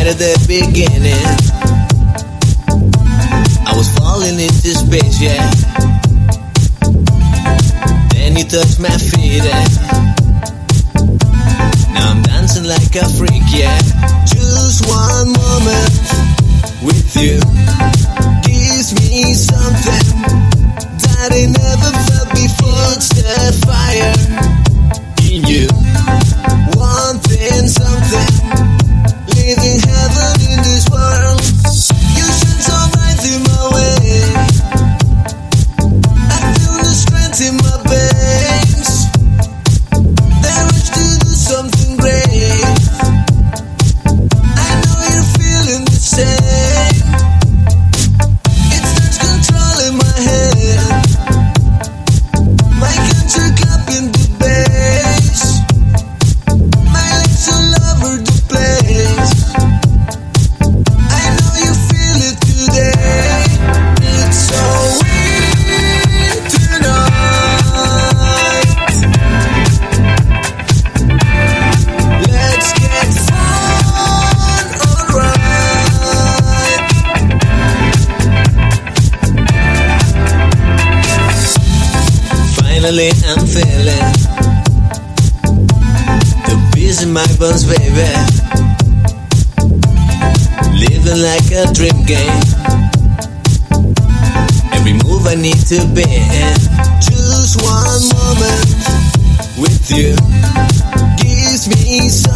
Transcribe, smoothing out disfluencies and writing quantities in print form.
right at the beginning. I was falling into space, yeah. Then you touched my feet, now I'm dancing like a freak, yeah. Just one moment with you gives me something that I never felt before. It's the fire in you, wanting something, living heaven in this world. You shine so bright in my way, I feel the strength in my veins, the urge to do something great. I know you're feeling the same. It starts controlling my head, my hands are clapping the bass, my legs all over the place. I know you feel it today. It's so weird tonight. Let's get fun, alright. Finally I'm feeling the peace in my bones, baby. Living like a dream game. Every move I need to be in. Just one moment with you gives me